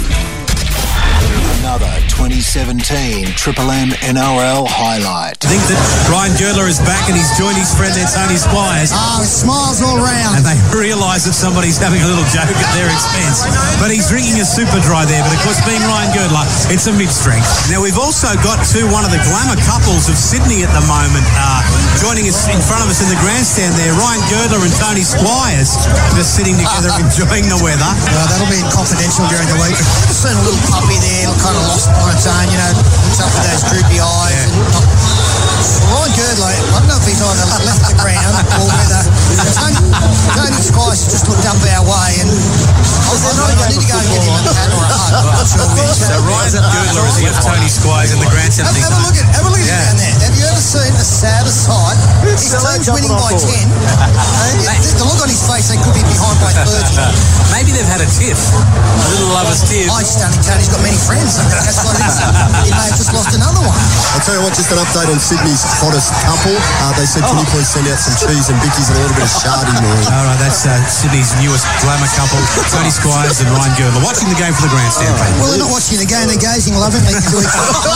Another 2017 Triple M NRL highlight. I think that Ryan Girdler is back and he's joined his friend there, Tony Squires. Oh, smiles all round. And they realise that somebody's having a little joke at their expense. But he's drinking a super dry there. But of course, being Ryan Girdler, it's a mid-strength. Now, we've also got one of the glamour couples of Sydney at the moment joining us in front of us in the grandstand there. Ryan Girdler and Tony Squires just sitting together enjoying the weather. That'll be confidential during the week. I've seen a little puppy there, kind of lost on its own, looks up with those droopy eyes. Yeah. Ryan Girdler, I don't know if he's either left the ground or whether Tony Squires just looked up our way, and I need to go and get him a hat or a hug. I'm not sure which. So Ryan Girdler is against Tony Squires in the grandstand. Have a look at him down there. Have you ever seen a sadder sight? His team's winning by 10. The look on his face, they could be behind by 30. Maybe they've had a tiff. A little lover's tiff. I just don't think Tony's got many friends. That's what it is. He may have just lost another one. I'll tell you what, just an update on Sydney's hottest couple. They said, can you please send out some cheese and bickies and a little bit of shardy noise. All right, that's Sydney's newest glamour couple, Tony Squires and Ryan Girdler. Watching the game for the grandstand. Well, they're not watching the game, they're gazing lovingly into each other.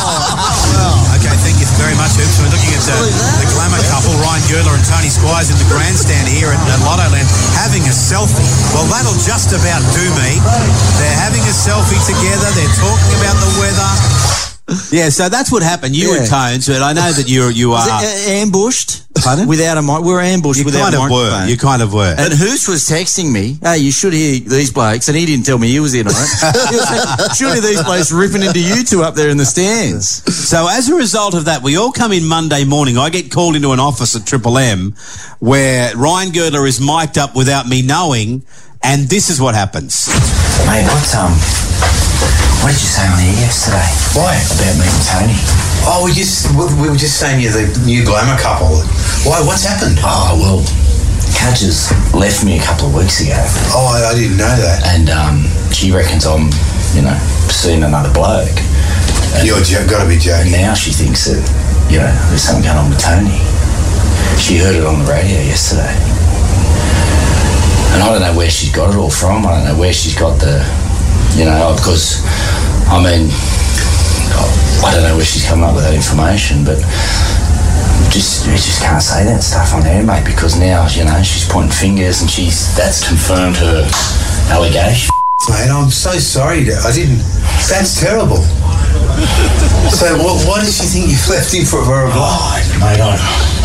Okay, thank you very much, Hoops. We're looking at the glamour couple, Ryan Girdler and Tony Squires in the grandstand here at Lottoland, having a selfie. Well, that'll just about do me. They're having a selfie together. They're talking about the weather. Yeah, so that's what happened. You and Tones, but I know that you are ambushed. Without a mic. We were ambushed without a microphone. You kind of were. And Hoos was texting me, hey, you should hear these blokes, and he didn't tell me he was in on it. Should hear these blokes ripping into you two up there in the stands. So as a result of that, we all come in Monday morning. I get called into an office at Triple M where Ryan Girdler is mic'd up without me knowing, and this is what happens. Mate, what did you say on here yesterday? Why? About meeting Tony. Oh, we were just saying you're the new glamour couple. Why? What's happened? Oh, well, Cadges left me a couple of weeks ago. Oh, I didn't know that. And she reckons I'm, seeing another bloke. And you've got to be joking. Now she thinks that, there's something going on with Tony. She heard it on the radio yesterday. And I don't know where she's got it all from. I don't know where she's got the... because, I don't know where she's coming up with that information, but we just can't say that stuff on air, mate, because now, she's pointing fingers and that's confirmed her allegation. Mate, I'm so sorry. That's terrible. So why does she think you've left him for a bloke? Oh, mate, I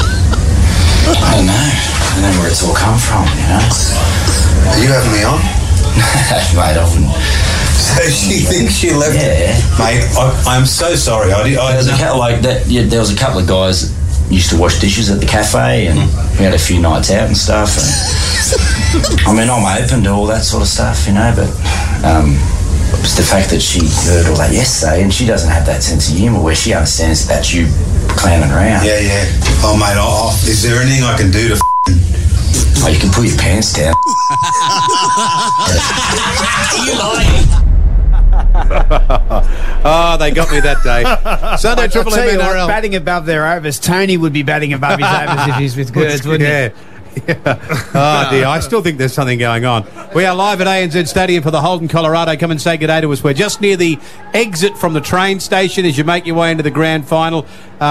don't know. I don't know where it's all come from, Are you having me on? Mate, I wouldn't. So She thinks she left. Yeah. Mate, I'm so sorry. There was a couple of guys that used to wash dishes at the cafe, and we had a few nights out and stuff. And, I mean, I'm open to all that sort of stuff, you know, but it's the fact that she heard all that yesterday, and she doesn't have that sense of humour where she understands that that's you clowning around. Yeah. Oh, mate, is there anything I can do to Oh, you can put your pants down. You lying? Oh, they got me that day. Sunday Triple M NRL. Batting above their overs. Tony would be batting above his overs if he's with Girds, wouldn't he? Oh dear, I still think there's something going on. We are live at ANZ Stadium for the Holden, Colorado. Come and say good day to us. We're just near the exit from the train station as you make your way into the grand final.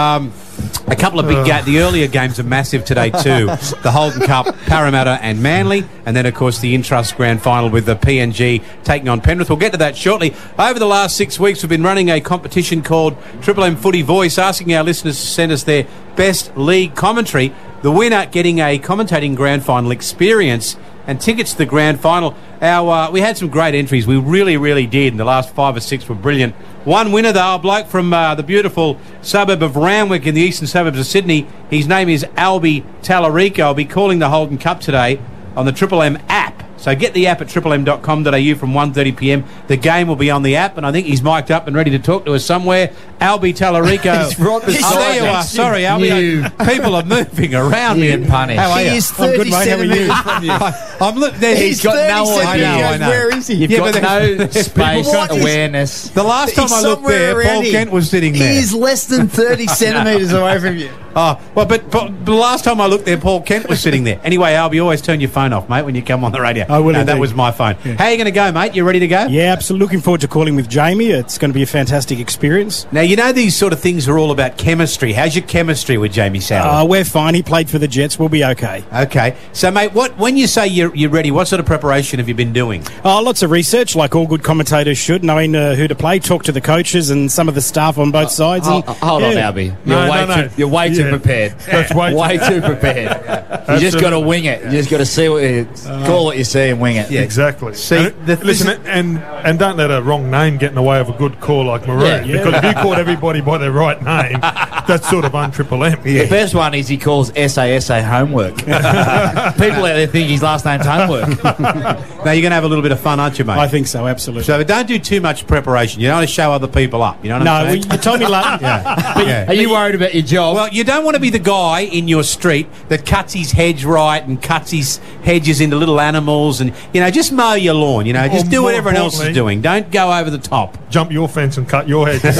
A couple of big the earlier games are massive today too. The Holden Cup, Parramatta and Manly, and then of course the Intrust grand final with the PNG taking on Penrith. We'll get to that shortly. Over the last 6 weeks we've been running a competition called Triple M Footy Voice, asking our listeners to send us their best league commentary. The winner getting a commentating grand final experience and tickets to the grand final. We had some great entries. We really did. And the last 5 or 6 were brilliant. One winner, though, a bloke from the beautiful suburb of Randwick in the eastern suburbs of Sydney. His name is Albie Tallarico. I'll be calling the Holden Cup today on the Triple M app. So get the app at triplem.com.au from 1:30pm. The game will be on the app, and I think he's mic'd up and ready to talk to us somewhere. Albie Tallarico. He's right beside there you are. Sorry, Albie. People are moving around me. Punny. How are you? He is 30 centimetres from you. He's got no idea. I know. Where is he? You've got no space awareness. The last time I looked there, Paul Kent was sitting there. He's less than 30 centimetres away from you. Oh, well, but the last time I looked there, Paul Kent was sitting there. Anyway, Albie, always turn your phone off, mate, when you come on the radio. I will No, that indeed. was my phone. Yeah. How are you going to go, mate? You ready to go? Yeah, absolutely. Looking forward to calling with Jamie. It's going to be a fantastic experience. Now, you know these sort of things are all about chemistry. How's your chemistry with Jamie Soward? We're fine. He played for the Jets. We'll be okay. Okay. So, mate, when you say you're ready, what sort of preparation have you been doing? Lots of research, like all good commentators should, knowing who to play, talk to the coaches and some of the staff on both sides. Hold on, Albie. You're way too prepared. That's way too prepared. You just got to wing it. You just got to see call what you see and wing it. Yeah. Exactly. See, listen, and don't let a wrong name get in the way of a good call like Maroon. Yeah. Because if you called everybody by their right name, that's sort of un-Triple M. The best one is he calls SASA homework. People out there think his last name's homework. Now, you're going to have a little bit of fun, aren't you, mate? I think so, absolutely. So don't do too much preparation. You don't want to show other people up. You know what I'm saying? You told me last... Are you worried about your job? Well, you don't want to be the guy in your street that cuts his hedge right and cuts his hedges into little animals and, just mow your lawn, just do what everyone else is doing. Don't go over the top. Jump your fence and cut your hedges.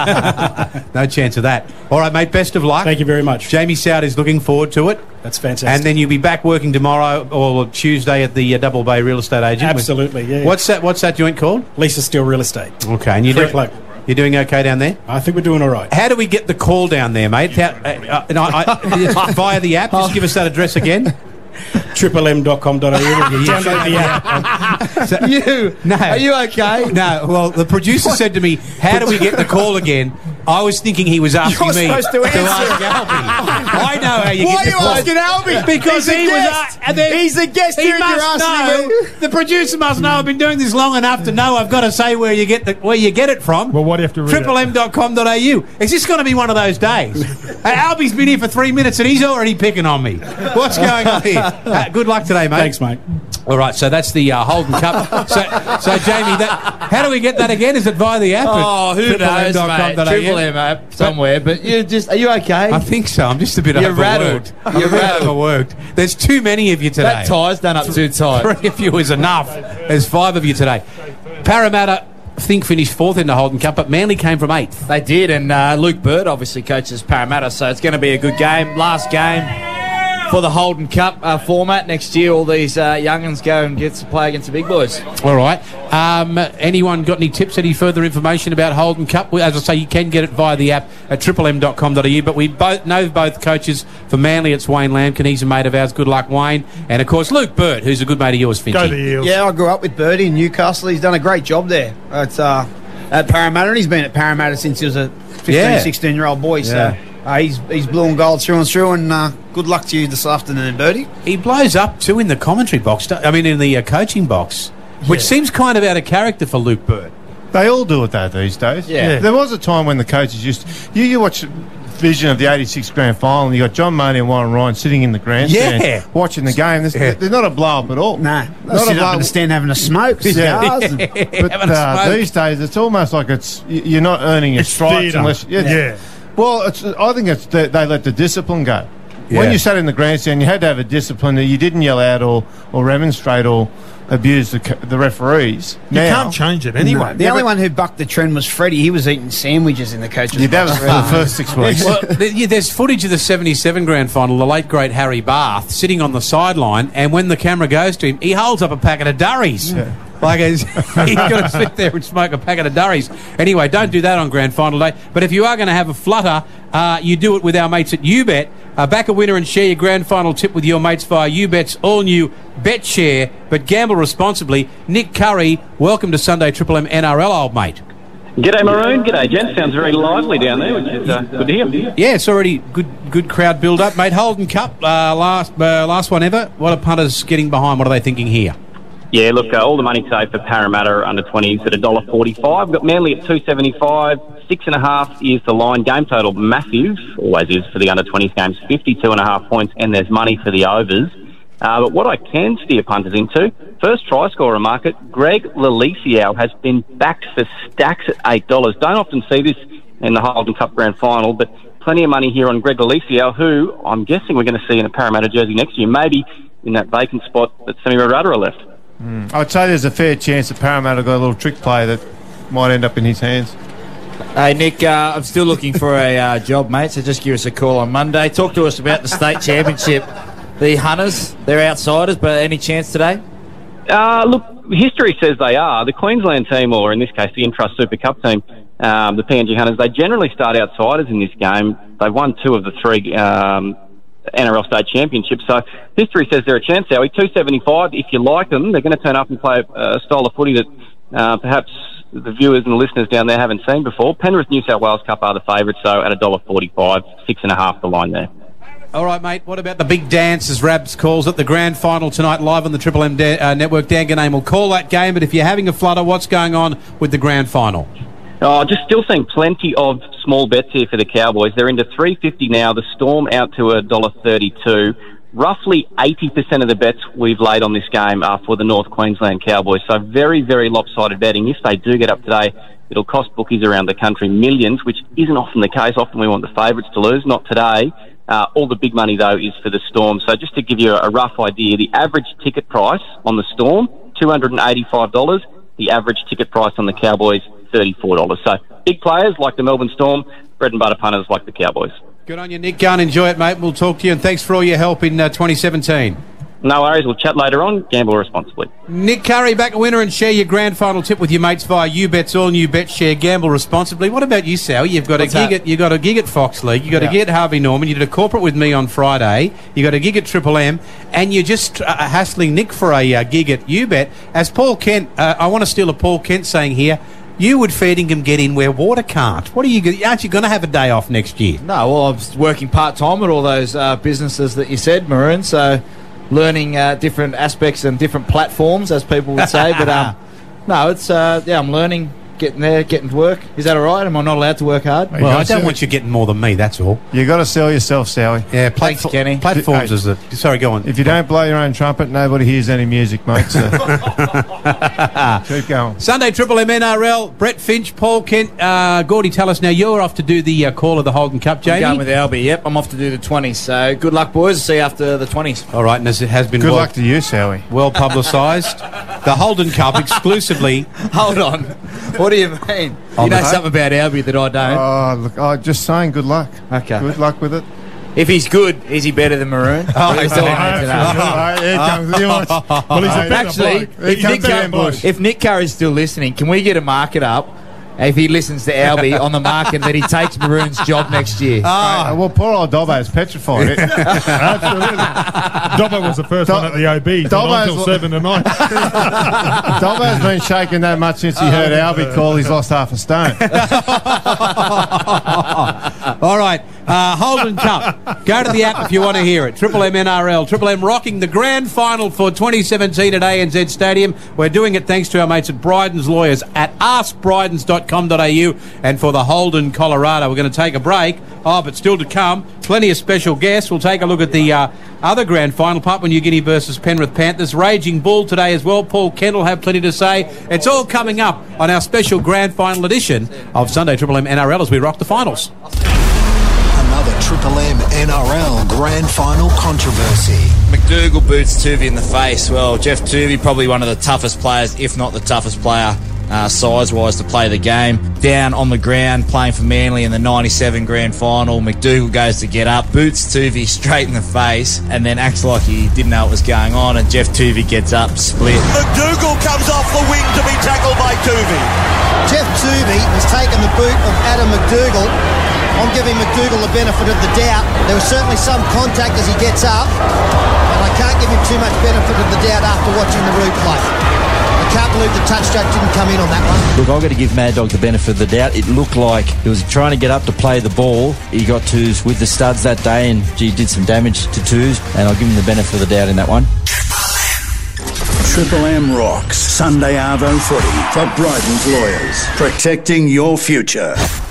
No chance of that. All right, mate, best of luck. Thank you very much. Jamie Soward is looking forward to it. That's fantastic. And then you'll be back working tomorrow or Tuesday at the Double Bay Real Estate Agent. Absolutely, yeah. What's that joint called? Lisa Steele Real Estate. Okay, and you're doing okay down there? I think we're doing all right. How do we get the call down there, mate? Via the app? Just give us that address again. triplem.com.au. Download the app. Are you okay? No. Well, the producer said to me, "How do we get the call again?" I was thinking he was asking me supposed to answer. ask Albie. I know how you Why get the are you call. asking Albie? Because He's a he guest. was. He's a guest He here and you're must asking know. him. The producer must know. I've been doing this long enough to know I've got to say where you get it from. Well, what do you have to read? triplem.com.au. Is this going to be one of those days? Albie's been here for 3 minutes and he's already picking on me. What's going on here? Good luck today, mate. Thanks, mate. All right, so that's the Holden Cup. So Jamie, how do we get that again? Is it via the app? Oh, who knows, mate? Triple M app somewhere. But are you okay? I think so. I'm just a bit You're overworked. rattled. You're rattled. Overworked. There's too many of you today. That tie's done up too tight. 3 of you is enough. There's 5 of you today. Parramatta, I think, finished 4th in the Holden Cup, but Manly came from 8th. They did, and Luke Bird obviously coaches Parramatta, so it's going to be a good game. Last game for the Holden Cup format. Next year, all these young'uns go and get to play against the big boys. All right. Anyone got any tips, any further information about Holden Cup? As I say, you can get it via the app at triplem.com.au, but we both know both coaches. For Manly, it's Wayne Lampkin. He's a mate of ours. Good luck, Wayne. And, of course, Luke Bird, who's a good mate of yours, Finchy. Go the Eels. Yeah, I grew up with Birdie in Newcastle. He's done a great job there at Parramatta, and he's been at Parramatta since he was a 15, 16-year-old boy. So he's blue and gold through and through, and good luck to you this afternoon, Birdie. He blows up, too, in the commentary box. In the coaching box, which seems kind of out of character for Luke Bird. They all do it though these days. Yeah. There was a time when the coaches used to, you watch Vision of the 86 grand final, and you got John Marty and Warren Ryan sitting in the grandstand watching the game. There's not a blow up at all. Nah, not sit up in the stand having a smoke, cigars. But these days it's almost like you're not earning your stripes unless Well, I think it's they let the discipline go. When you sat in the grandstand, you had to have a discipline that you didn't yell out or remonstrate or abuse the referees. You can't change it anyway. No. The only one who bucked the trend was Freddie. He was eating sandwiches in the coach's that was for the first 6 weeks. Well, there's footage of the 77 grand final, the late great Harry Barth sitting on the sideline, and when the camera goes to him, he holds up a packet of Durries. Yeah. Like he's got to sit there and smoke a packet of Durries. Anyway, don't do that on grand final day. But if you are going to have a flutter, you do it with our mates at UBet. Back a winner and share your grand final tip with your mates via UBet's all-new Bet Share, but gamble responsibly. Nick Curry, welcome to Sunday Triple M NRL, old mate. G'day, Maroon. G'day, gents. Sounds very lively down there, which is good to hear. Yeah, it's already good crowd build-up, mate. Holden Cup, last one ever. What are punters getting behind? What are they thinking here? Yeah, look, all the money today for Parramatta under 20s at $1.45. We've got Manly at $2.75. 6.5 is the line. Game total massive, always is for the under 20s games. 52.5 points, and there's money for the overs. But what I can steer punters into, first try scorer market, Greg Lelisiau has been backed for stacks at $8. Don't often see this in the Holden Cup Grand Final, but plenty of money here on Greg Lelisiau, who I'm guessing we're going to see in a Parramatta jersey next year, maybe in that vacant spot that Semi Radradra left. I'd say there's a fair chance that Parramatta got a little trick play that might end up in his hands. Hey, Nick, I'm still looking for a job, mate, so just give us a call on Monday. Talk to us about the state championship. The Hunters, they're outsiders, but any chance today? Look, history says they are. The Queensland team, or in this case, the Intrust Super Cup team, the PNG Hunters, they generally start outsiders in this game. They've won 2 of the 3 NRL state championships, so history says they're a chance. Howie, $2.75. If you like them, they're going to turn up and play a style of footy that perhaps the viewers and the listeners down there haven't seen before. Penrith New South Wales Cup are the favourites, so at $1.45, 6.5 the line there. All right, mate, what about the big dance, as Rabs calls it, the grand final tonight live on the Triple M network? Dan Ganame will call that game, but if you're having a flutter, what's going on with the grand final? Just still seeing plenty of small bets here for the Cowboys. They're into $3.50 now. The Storm out to $1.32. Roughly 80% of the bets we've laid on this game are for the North Queensland Cowboys. So very, very lopsided betting. If they do get up today, it'll cost bookies around the country millions, which isn't often the case. Often we want the favourites to lose. Not today. All the big money, though, is for the Storm. So just to give you a rough idea, the average ticket price on the Storm, $285. The average ticket price on the Cowboys, $34. So big players like the Melbourne Storm, bread and butter punters like the Cowboys. Good on you, Nick. Go and enjoy it, mate. We'll talk to you, and thanks for all your help in 2017. No worries. We'll chat later on. Gamble responsibly. Nick Curry, back a winner and share your grand final tip with your mates via UBet's all-new Bet Share. Gamble responsibly. What about you, Sal? You've got a gig at Fox League. You've got a gig at Harvey Norman. You did a corporate with me on Friday. You got a gig at Triple M, and you're just hassling Nick for a gig at UBet. As Paul Kent, I want to steal a Paul Kent saying here, you would Feedingham get in where water can't. Aren't you going to have a day off next year? No, well, I was working part-time at all those businesses that you said, Maroon, so learning different aspects and different platforms, as people would say. But, no, it's, I'm learning, getting there, getting to work. Is that all right? Am I not allowed to work hard? Well, I don't want you getting more than me, that's all. You got to sell yourself, Sally. Yeah, Thanks, Kenny. Platforms is the... Sorry, go on. If you don't blow your own trumpet, nobody hears any music, mate. So. Keep going. Sunday Triple M NRL, Brett Finch, Paul Kent, Gordy, tell us now, you're off to do the call of the Holden Cup, Jamie? I'm going with Albie, yep. I'm off to do the 20s, so good luck, boys. See you after the 20s. All right, and as it has been... Good luck to you, Sally. Well publicised. The Holden Cup exclusively... Hold on. What do you mean? You know something about Albie that I don't. Oh, look, just saying good luck. Okay. Good luck with it. If he's good, is he better than Maroon? Well, he's a better Actually, if Nick Curry's still listening, can we get a market up if he listens to Albie on the market that he takes Maroon's job next year? Well, poor old Dobbo is petrified. Absolutely. Dobbo was the first one at the OB. Until 7 tonight. Dobbo's been shaking that much since he heard Albie call he's lost half a stone. All right. Holden Cup. Go to the app if you want to hear it. Triple M NRL. Triple M rocking the grand final for 2017 at ANZ Stadium. We're doing it thanks to our mates at Bryden's Lawyers at askbrydens.com.au. And for the Holden, Colorado, we're going to take a break. Oh, but still to come, plenty of special guests. We'll take a look at the other grand final, Papua New Guinea versus Penrith Panthers. Raging Bull today as well. Paul Kent will have plenty to say. It's all coming up on our special grand final edition of Sunday Triple M NRL as we rock the finals. Another Triple M NRL grand final controversy. McDougall boots Tuvey in the face. Well, Jeff Tuvey, probably one of the toughest players, if not the toughest player size-wise to play the game. Down on the ground, playing for Manly in the 97 grand final. McDougall goes to get up, boots Tuvey straight in the face, and then acts like he didn't know what was going on, and Jeff Tuvey gets up, split. McDougall comes off the wing to be tackled by Tuvey. Jeff Tuvey has taken the boot of Adam McDougall. I'm giving McDougall the benefit of the doubt. There was certainly some contact as he gets up, but I can't give him too much benefit of the doubt after watching the replay. I can't believe the touch judge didn't come in on that one. Look, I've got to give Mad Dog the benefit of the doubt. It looked like he was trying to get up to play the ball. He got twos with the studs that day and, gee, did some damage to twos, and I'll give him the benefit of the doubt in that one. Triple M rocks Sunday Arvo footy for Bryden's Lawyers, protecting your future.